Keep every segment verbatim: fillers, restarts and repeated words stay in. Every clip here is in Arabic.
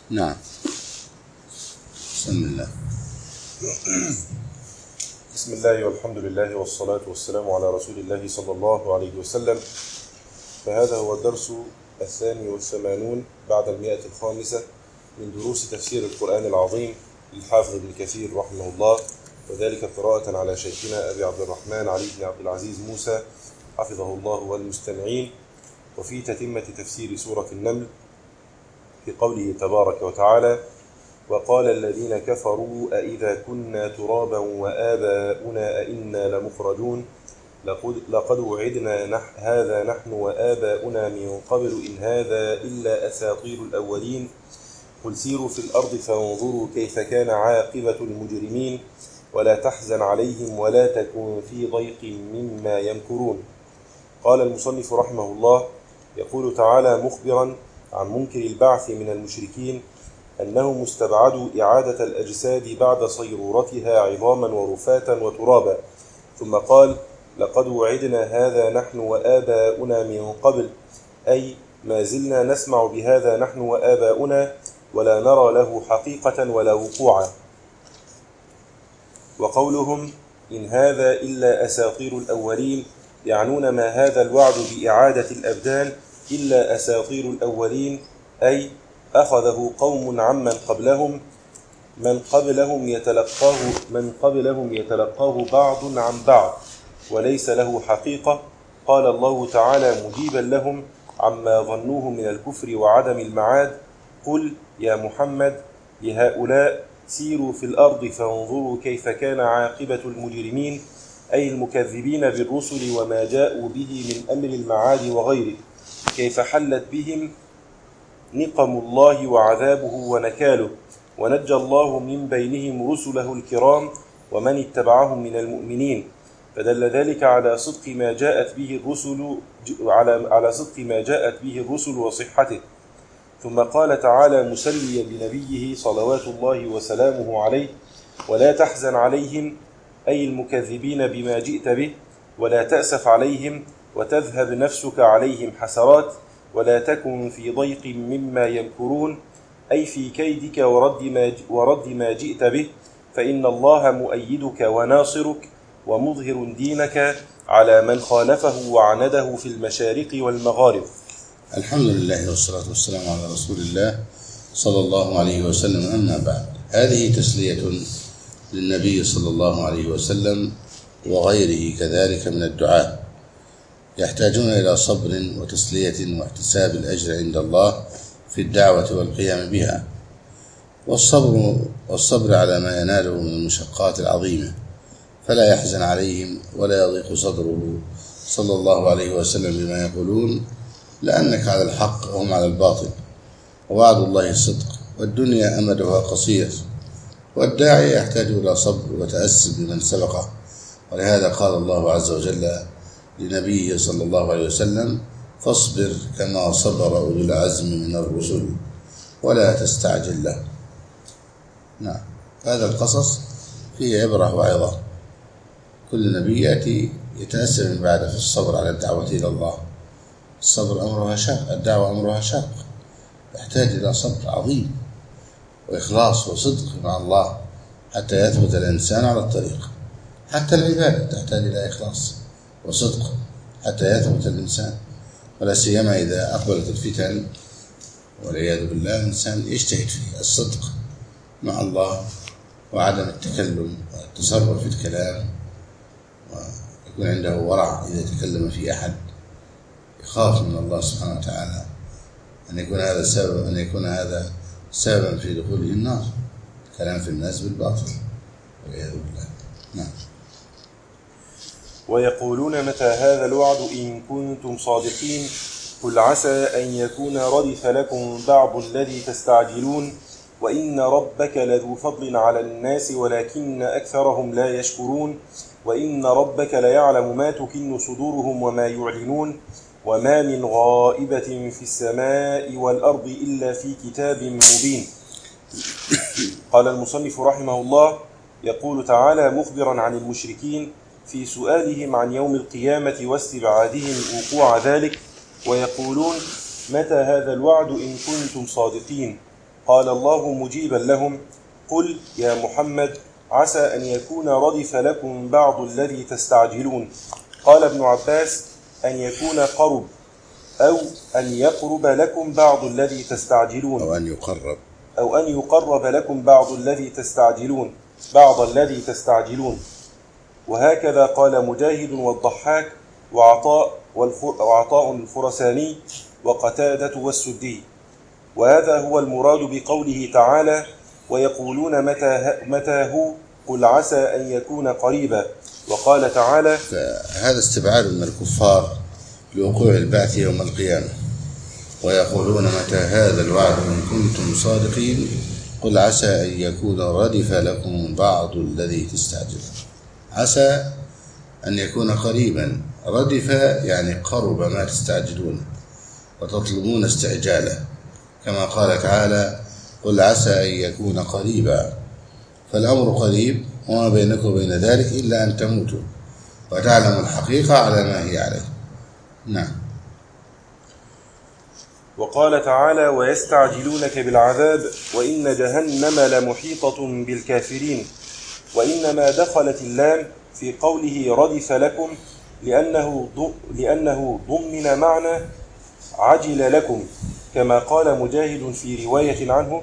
نعم. بسم الله. بسم الله والحمد لله والصلاة والسلام على رسول الله صلى الله عليه وسلم. فهذا هو الدرس الثاني والثمانون بعد المئة الخامسة من دروس تفسير القرآن العظيم للحافظ ابن كثير رحمه الله، وذلك قراءة على شيخنا أبي عبد الرحمن علي بن عبد العزيز موسى حفظه الله والمستمعين، وفي تتمة تفسير سورة النمل في قوله تبارك وتعالى: وقال الذين كفروا أئذا كنا ترابا وآباؤنا أئنا لمخرجون لقد, لقد وعدنا نح هذا نحن وآباؤنا من قبل إن هذا إلا أساطير الأولين قل سيروا في الأرض فانظروا كيف كان عاقبة المجرمين ولا تحزن عليهم ولا تكن في ضيق مما يمكرون. قال المصنف رحمه الله: يقول تعالى مخبرا عن منكر البعث من المشركين أنهم استبعدوا إعادة الأجساد بعد صيرورتها عظاما ورفاتا وترابا، ثم قال: لقد وعدنا هذا نحن وآباؤنا من قبل، أي ما زلنا نسمع بهذا نحن وآباؤنا ولا نرى له حقيقة ولا وقوعا. وقولهم إن هذا إلا أساطير الأولين يعنون ما هذا الوعد بإعادة الأبدان إلا أساطير الأولين، أي أخذه قوم عمن قبلهم من قبلهم يتلقاه من قبلهم يتلقاه بعض عن بعض وليس له حقيقة. قال الله تعالى مجيبا لهم عما ظنوه من الكفر وعدم المعاد: قل يا محمد لهؤلاء سيروا في الأرض فانظروا كيف كان عاقبة المجرمين، أي المكذبين بالرسل وما جاءوا به من أمر المعاد وغيره، كيف حلت بهم نقم الله وعذابه ونكاله، ونجى الله من بينهم رسله الكرام ومن اتبعهم من المؤمنين، فدل ذلك على صدق ما جاءت به الرسل على على صدق ما جاءت به الرسل وصحته. ثم قال تعالى مسليا بنبيه صلوات الله وسلامه عليه: ولا تحزن عليهم، أي المكذبين بما جئت به، ولا تأسف عليهم وتذهب نفسك عليهم حسرات، ولا تكن في ضيق مما يمكرون، أي في كيدك ورد ما, ورد ما جئت به، فإن الله مؤيدك وناصرك ومظهر دينك على من خالفه وعنده في المشارق والمغارب. الحمد لله والصلاة والسلام على رسول الله صلى الله عليه وسلم. أما بعد، هذه تسلية للنبي صلى الله عليه وسلم وغيره كذلك من الدعاء، يحتاجون إلى صبر وتسلية واحتساب الأجر عند الله في الدعوة والقيام بها، والصبر, والصبر على ما يناله من المشقات العظيمة، فلا يحزن عليهم ولا يضيق صدره صلى الله عليه وسلم بما يقولون، لأنك على الحق وهم على الباطل، ووعد الله الصدق، والدنيا أمدها قصير، والداعي يحتاج إلى صبر وتأسي بمن سبقه. ولهذا قال الله عز وجل لنبيه صلى الله عليه وسلم: فاصبر كما صبر أولو العزم من الرسل ولا تستعجل له. نعم، هذا القصص فيه عبرة وعظة. كل نبي يأتي يتأسى من بعده في الصبر على الدعوة إلى الله. الصبر أمرها شاق، الدعوة أمرها شاق، يحتاج إلى صبر عظيم وإخلاص وصدق مع الله حتى يثبت الإنسان على الطريق. حتى العبادة تحتاج إلى إخلاص وصدق حتى يثبت الإنسان، ولا سيما إذا أقبلت الفتن والعياذ بالله، الإنسان يجتهد في الصدق مع الله وعدم التكلم والتصرف في الكلام، ويكون عنده ورع إذا تكلم في أحد، يخاف من الله سبحانه وتعالى أن يكون هذا سبب أن يكون هذا سببا في دخوله النار، كلام في الناس بالباطل والعياذ بالله. نعم. ويقولون متى هذا الوعد إن كنتم صادقين قل عسى أن يكون ردف لكم بعض الذي تستعجلون وإن ربك لذو فضل على الناس ولكن أكثرهم لا يشكرون وإن ربك ليعلم ما تكن صدورهم وما يعلنون وما من غائبة في السماء والأرض إلا في كتاب مبين. قال المصنف رحمه الله: يقول تعالى مخبرا عن المشركين في سؤالهم عن يوم القيامة واستبعادهم وقوع ذلك، ويقولون متى هذا الوعد إن كنتم صادقين، قال الله مجيبا لهم: قل يا محمد عسى أن يكون ردف لكم بعض الذي تستعجلون. قال ابن عباس: أن يكون قرب، أو أن يقرب لكم بعض الذي تستعجلون، أو أن يقرب أو أن يقرب لكم بعض الذي تستعجلون بعض الذي تستعجلون. وهكذا قال مجاهد والضحاك وعطاء وعطاء الخرساني وقتادة والسدي. وهذا هو المراد بقوله تعالى: ويقولون متى متى هو قل عسى أن يكون قريبا. وقال تعالى: هذا استبعاد من الكفار لوقوع البعث يوم القيامة. ويقولون متى هذا الوعد إن كنتم صادقين قل عسى أن يكون ردف لكم بعض الذي تستعجل. عسى أن يكون قريبا، ردف يعني قرب ما تستعجلون وتطلبون استعجاله، كما قال تعالى: قل عسى أن يكون قريبا. فالأمر قريب، وما بينكم وبين ذلك إلا أن تموتوا وتعلموا الحقيقة على ما هي عليه. نعم. وقال تعالى: ويستعجلونك بالعذاب وإن جهنم لمحيطة بالكافرين. وإنما دخلت اللام في قوله ردف لكم لأنه لأنه ضمن معنى عجل لكم، كما قال مجاهد في رواية عنه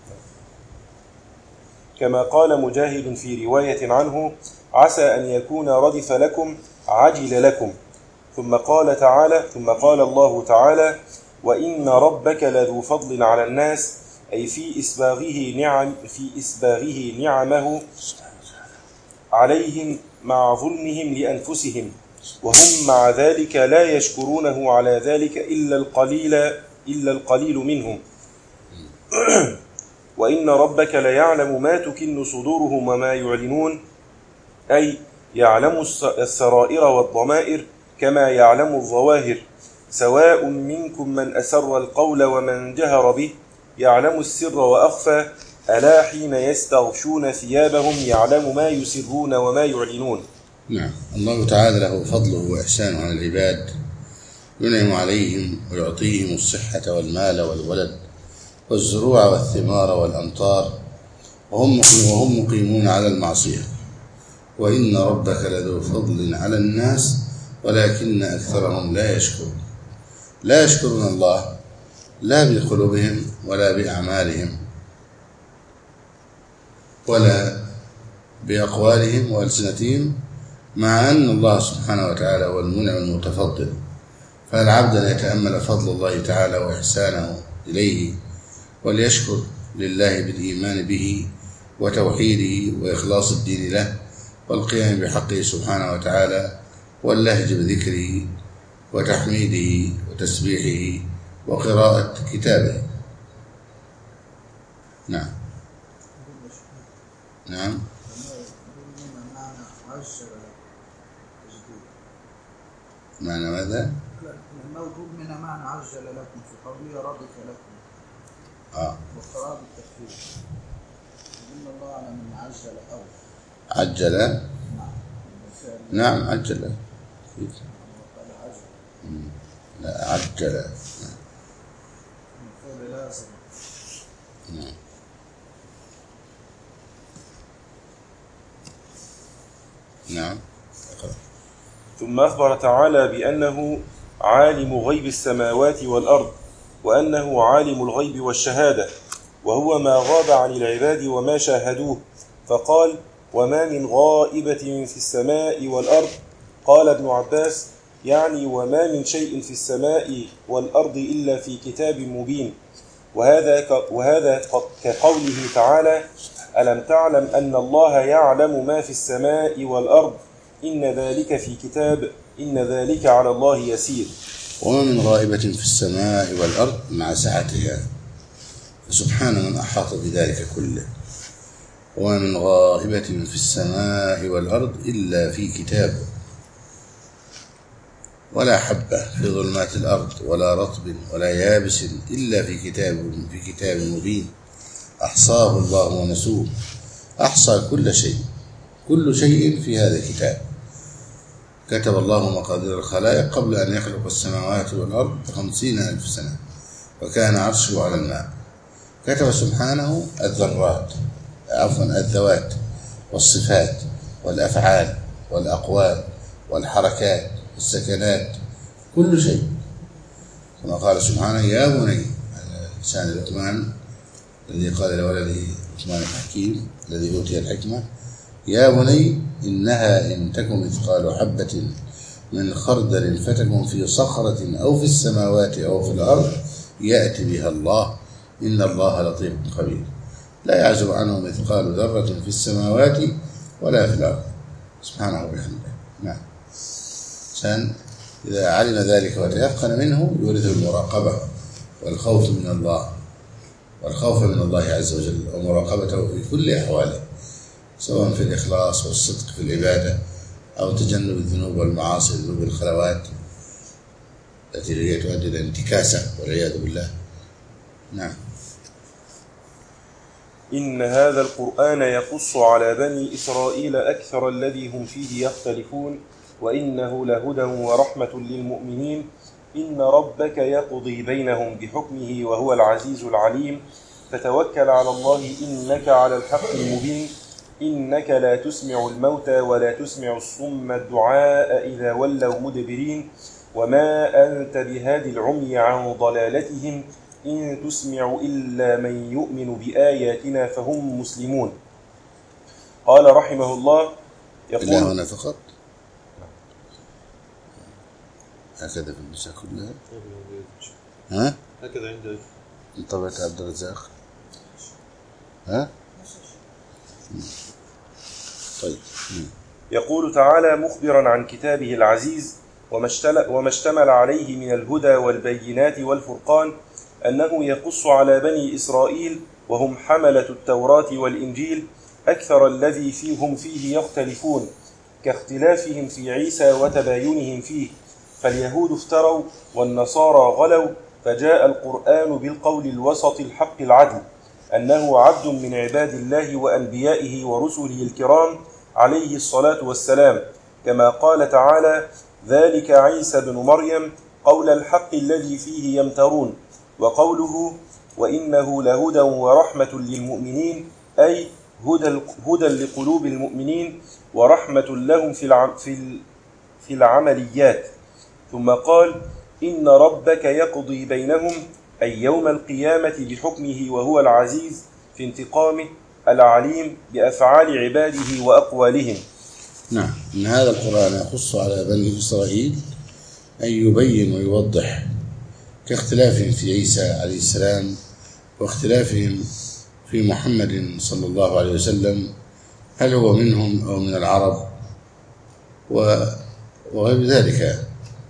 كما قال مجاهد في رواية عنه: عسى أن يكون ردف لكم عجل لكم. ثم قال تعالى ثم قال الله تعالى: وإن ربك لذو فضل على الناس، أي في إسباغه نعم في إسباغه نعمه عليهم مع ظلمهم لأنفسهم، وهم مع ذلك لا يشكرونه على ذلك إلا القليل إلا القليل منهم. وإن ربك ليعلم ما تكن صدورهم وما يعلنون، أي يعلم السرائر والضمائر كما يعلم الظواهر، سواء منكم من أسر القول ومن جهر به، يعلم السر وأخفى، ألا حين يستغشون ثيابهم يعلم ما يسرون وما يعلنون. نعم. الله تعالى له فضله وإحسانه على العباد، ينعم عليهم ويعطيهم الصحة والمال والولد والزروع والثمار والأمطار، وهم وهم مقيمون على المعصية. وإن ربك لذو فضل على الناس ولكن أكثرهم لا يشكرون. لا يشكرون الله لا بقلوبهم ولا بأعمالهم ولا بأقوالهم وألسنتهم، مع أن الله سبحانه وتعالى هو المنعم المتفضل. فالعبد أن يتأمل فضل الله تعالى وإحسانه إليه وليشكر لله بالإيمان به وتوحيده وإخلاص الدين له والقيام بحقه سبحانه وتعالى واللهج بذكره وتحميده وتسبيحه وقراءة كتابه. نعم. نعم. معنى ماذا؟ الموجود من معنى عجل لكم في قوله ردف لكم. آه. وقراءة التكفير. إن الله على من عجل أو. عجل. نعم. نعم عجل. وقال عجل. لا عجل. المفعول لازم. نعم. نعم. ثم أخبر تعالى بأنه عالم غيب السماوات والأرض، وأنه عالم الغيب والشهادة، وهو ما غاب عن العباد وما شاهدوه، فقال: وما من غائبة في السماء والأرض. قال ابن عباس: يعني وما من شيء في السماء والأرض إلا في كتاب مبين. وهذا وهذا كقوله تعالى: ألم تعلم أن الله يعلم ما في السماء والأرض إن ذلك في كتاب إن ذلك على الله يسير. وما من غائبة في السماء والأرض مع سعتها، فسبحان من أحاط بذلك كله. وما من غائبة في السماء والأرض إلا في كتاب، ولا حبة في ظلمات الأرض ولا رطب ولا يابس إلا في كتاب في كتاب مبين أحصاه الله ونسوه. أحصى كل شيء، كل شيء في هذا الكتاب. كتب الله مقادير الخلائق قبل أن يخلق السماوات والأرض بخمسين ألف سنة، وكان عرشه على الماء. كتب سبحانه الذرات عفوا الذوات والصفات والأفعال والأقوال والحركات والسكنات، كل شيء، كما قال سبحانه يا بني، لسان لقمان الذي قال لولده لقمان الحكيم الذي أوتي الحكمة: يا بني إنها إن تك مثقال حبة من خردل فتكن في صخرة أو في السماوات أو في الأرض يأتي بها الله إن الله لطيف خبير. لا يعزب عنه مثقال ذرة في السماوات ولا في الأرض سبحانه وبحمده. نعم، عشان إذا علم ذلك وتيقن منه يورثه المراقبة والخوف من الله، والخوف من الله عز وجل ومراقبته في كل أحواله، سواء في الإخلاص والصدق في العبادة أو تجنب الذنوب والمعاصي، ذنوب الخلوات التي هي تؤدي إلى انتكاسة والعياذ بالله. نعم. إن هذا القرآن يقص على بني إسرائيل أكثر الذي هم فيه يختلفون وإنه لهدى ورحمة للمؤمنين. إن ربك يقضي بينهم بحكمه وهو العزيز العليم. فتوكل على الله إنك على الحق المبين. إنك لا تسمع الموتى ولا تسمع الصم الدعاء إذا ولوا مدبرين وما أنت بهادي العمي عن ضلالتهم إن تسمع إلا من يؤمن بآياتنا فهم مسلمون. قال رحمه الله يقول إلا هنا فقط هكذا في النساء كلها. ها؟ هكذا عند طبعة عبد الرزاق. ها؟ طيب. يقول تعالى مخبرا عن كتابه العزيز وما اشتمل عليه من الهدى والبينات والفرقان أنه يقص على بني إسرائيل وهم حملة التوراة والإنجيل أكثر الذي فيهم فيه يختلفون، كاختلافهم في عيسى وتباينهم فيه، فاليهود افتروا والنصارى غلوا، فجاء القرآن بالقول الوسط الحق العدل أنه عبد من عباد الله وأنبيائه ورسله الكرام عليه الصلاة والسلام، كما قال تعالى ذلك عيسى بن مريم قول الحق الذي فيه يمترون. وقوله وإنه لهدى ورحمة للمؤمنين أي هدى, هدى لقلوب المؤمنين ورحمة لهم في, في, في العمليات. ثم قال إن ربك يقضي بينهم أي يوم القيامة بحكمه وهو العزيز في انتقامه العليم بأفعال عباده وأقوالهم. نعم. إن هذا القرآن يخص على بني إسرائيل أن يبين ويوضح، كاختلافهم في عيسى عليه السلام واختلافهم في محمد صلى الله عليه وسلم، هل هو منهم أو من العرب وغير ذلك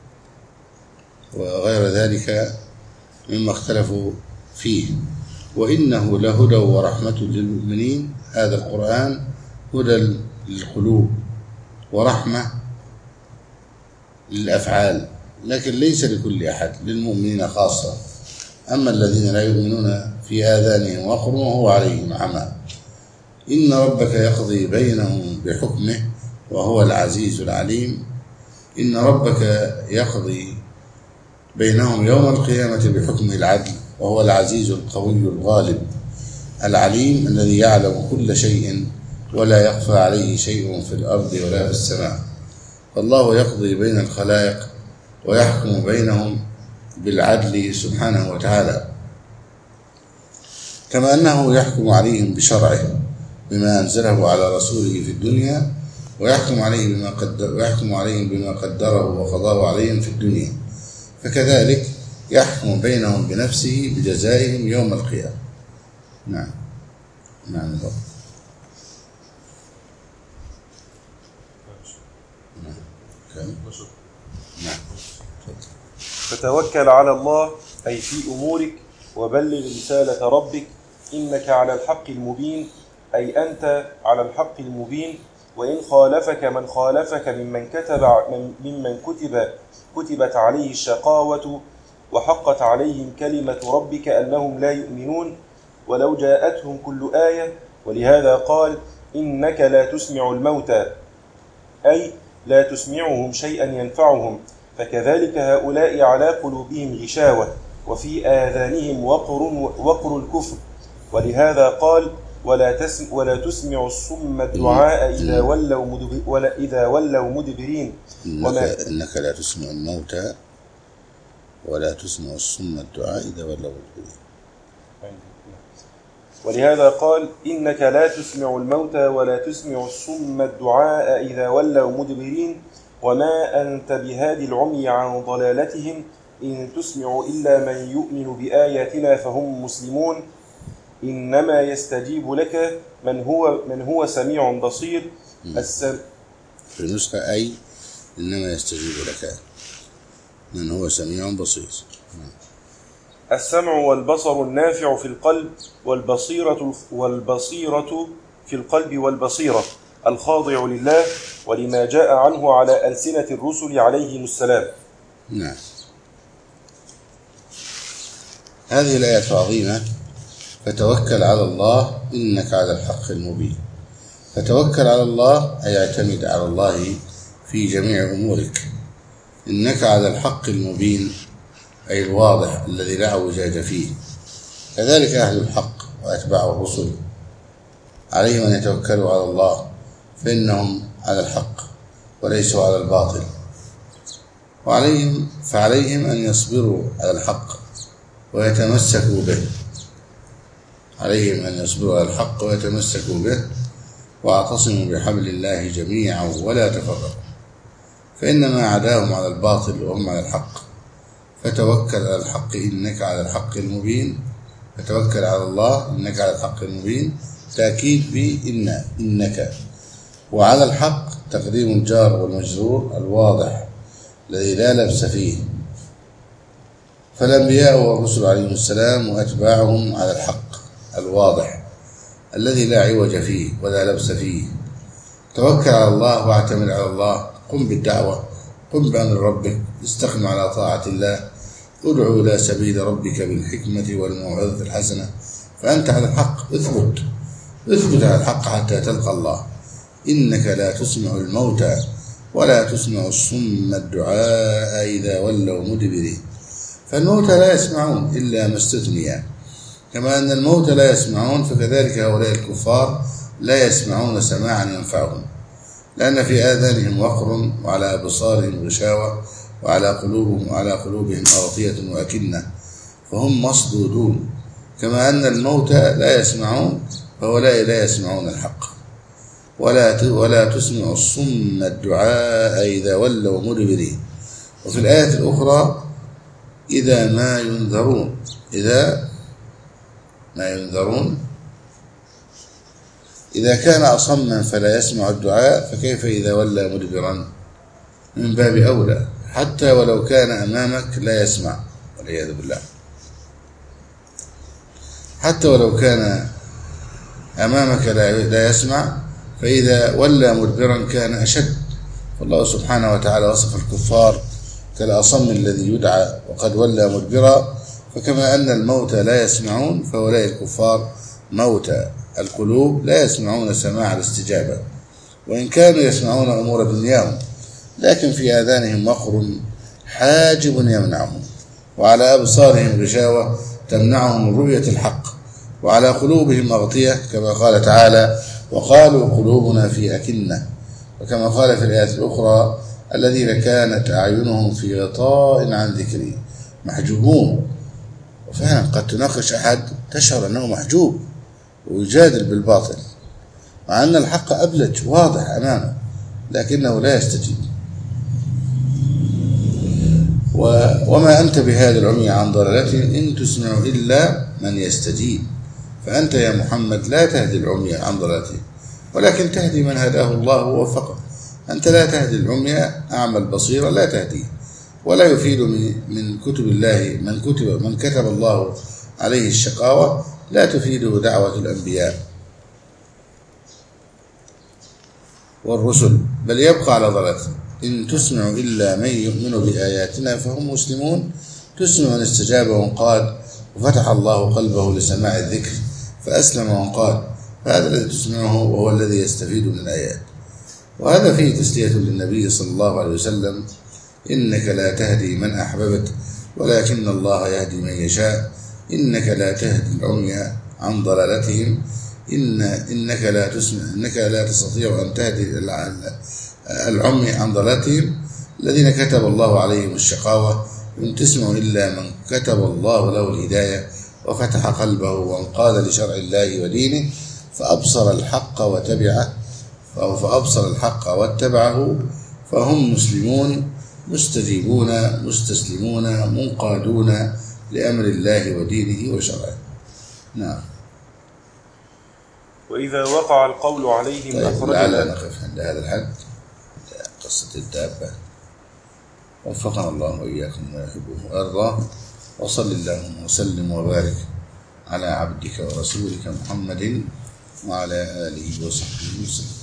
وغير ذلك مما اختلفوا فيه. وإنه لهدى ورحمة للمؤمنين، هذا القرآن هدى للقلوب ورحمة للأفعال، لكن ليس لكل أحد، للمؤمنين خاصة. أما الذين لا يؤمنون في آذانهم وقر وهو عليهم عمى. إن ربك يقضي بينهم بحكمه وهو العزيز العليم. إن ربك يقضي بينهم يوم القيامة بحكمه العدل وهو العزيز القوي الغالب العليم الذي يعلم كل شيء ولا يخفى عليه شيء في الأرض ولا في السماء. فالله يقضي بين الخلائق ويحكم بينهم بالعدل سبحانه وتعالى، كما أنه يحكم عليهم بشرعه بما أنزله على رسوله في الدنيا، ويحكم عليه بما قدر ويحكم عليهم بما قدره وقضاه عليهم في الدنيا، فكذلك يحكم بينهم بنفسه بجزائهم يوم القيامة. نعم. نعم. نعم. فتوكل على الله أي في أمورك وبلغ رسالة ربك إنك على الحق المبين أي أنت على الحق المبين. وإن خالفك من خالفك ممن كتب ممن كتب كتبت عليه الشقاوة وحقت عليهم كلمة ربك أنهم لا يؤمنون ولو جاءتهم كل آية. ولهذا قال إنك لا تسمع الموتى أي لا تسمعهم شيئا ينفعهم، فكذلك هؤلاء على قلوبهم غشاوة وفي آذانهم وقر, وقر الكفر ولهذا قال ولا تسمع, ولا تسمع الصم الدعاء إذا ولوا مدبر ولا إذا ولوا مدبرين إنك, إنك لا تسمع الموتى ولا تسمع الصم الدعاء إذا ولوا مدبرين. ولهذا قال إنك لا تسمع الموتى ولا تسمع الصم الدعاء إذا ولوا مدبرين وما أنت بهادي العمي عن ضلالتهم إن تسمع إلا من يؤمن بآياتنا فهم مسلمون إنما يستجيب لك من هو من هو سميع بصير. السم... في نسخة أي إنما يستجيب لك من هو سميع بصير. السمع والبصر النافع في القلب والبصيرة والبصيرة في القلب والبصيرة الخاضع لله ولما جاء عنه على ألسنة الرسل عليهم السلام. نعم. هذه الآية عظيمة. فتوكل على الله إنك على الحق المبين. فتوكل على الله أي اعتمد على الله في جميع أمورك. إنك على الحق المبين أي الواضح الذي لا اعوجاج فيه. كذلك أهل الحق وأتباع الرسل عليهم أن يتوكلوا على الله فإنهم على الحق وليسوا على الباطل، وعليهم فعليهم أن يصبروا على الحق ويتمسكوا به. عليهم أن يصبروا على الحق ويتمسكوا به واعتصموا بحبل الله جميعا ولا تفرقوا، فإنما عداهم على الباطل وهم على الحق. فتوكل على الحق إنك على الحق المبين. فتوكل على الله إنك على الحق المبين تأكيد بإن إنك، وعلى الحق تقديم الجار والمجرور الواضح الذي لا لبس فيه. فالأنبياء والرسل عليهم السلام وأتباعهم على الحق الواضح الذي لا عوج فيه ولا لبس فيه. توكل على الله واعتمد على الله. قم بالدعوة، قم بأمر ربك، استقم على طاعة الله، ادعو إلى سبيل ربك بالحكمة والموعظة الحسنة، فأنت على الحق. اثبت اثبت على الحق حتى تلقى الله. إنك لا تسمع الموتى ولا تسمع الصم الدعاء إذا ولوا مدبرين. فالموتى لا يسمعون إلا ما استثنيا، كما أن الموتى لا يسمعون فكذلك هؤلاء الكفار لا يسمعون سماعا ينفعهم، لأن في آذانهم وقر وعلى أبصارهم غشاوة وعلى قلوبهم وعلى قلوبهم أغطية وأكنة فهم مصدودون. كما أن الموتى لا يسمعون فهؤلاء لا يسمعون الحق. ولا ولا تسمع الصم الدعاء إذا ولوا مدبرين. وفي الآية الأخرى إذا ما ينذرون، إذا ما ينذرون إذا كان أصما فلا يسمع الدعاء فكيف إذا ولى مدبرا؟ من باب أولى، حتى ولو كان أمامك لا يسمع والعياذ بالله. حتى ولو كان أمامك لا يسمع فإذا ولى مدبرا كان أشد. فالله سبحانه وتعالى وصف الكفار كالأصم الذي يدعى وقد ولى مدبرا. فكما أن الموتى لا يسمعون فهؤلاء الكفار موتى القلوب لا يسمعون سماع الاستجابة، وإن كانوا يسمعون أمور دنياهم لكن في آذانهم وقر حاجب يمنعهم، وعلى أبصارهم غشاوة تمنعهم من رؤية الحق، وعلى قلوبهم أغطية كما قال تعالى وقالوا قلوبنا في أكنة. وكما قال في الآيات الأخرى الذين كانت أعينهم في غطاء عن ذكري محجوبون. وفعلا قد تناقش أحد تشعر أنه محجوب ويجادل بالباطل مع أن الحق أبلج واضح أمامه لكنه لا يستجيب. وما أنت بهذا العمي عن ضلالته إن تسمع إلا من يستجيب. فأنت يا محمد لا تهدي العمي عن ضلالته ولكن تهدي من هداه الله ووفقه. أنت لا تهدي العمي أعمى البصير لا تهديه، ولا يفيد من كتب الله من كتب من كتب الله عليه الشقاوة لا تفيده دعوة الأنبياء والرسل بل يبقى على ضلالته. إن تسمع إلا من يؤمن بآياتنا فهم مسلمون. تسمع من استجاب وانقاد وفتح الله قلبه لسماع الذكر فأسلم وانقاد، فهذا الذي تسمعه وهو الذي يستفيد من الآيات. وهذا فيه تسلية للنبي صلى الله عليه وسلم إنك لا تهدي من أحببت ولكن الله يهدي من يشاء. إنك لا تهدي العمي عن ضلالتهم إن إنك لا تسمع إنك لا تستطيع أن تهدي العمي عن ضلالتهم الذين كتب الله عليهم الشقاوة إن تسمع إلا من كتب الله له الهداية وفتح قلبه وانقاد لشرع الله ودينه فأبصر الحق وتبعه فأبصر الحق واتبعه فهم مسلمون مستجيبون مستسلمون منقادون لأمر الله ودينه وشرعه. نعم. وإذا وقع القول عليهم طيب أخرجنا. لعل نقف عند هذا الحد قصة الدابة. وفقنا الله وإياكم ما يحبه ويرضاه، وصل اللهم وسلم وبارك على عبدك ورسولك محمد وعلى آله وصحبه وسلم.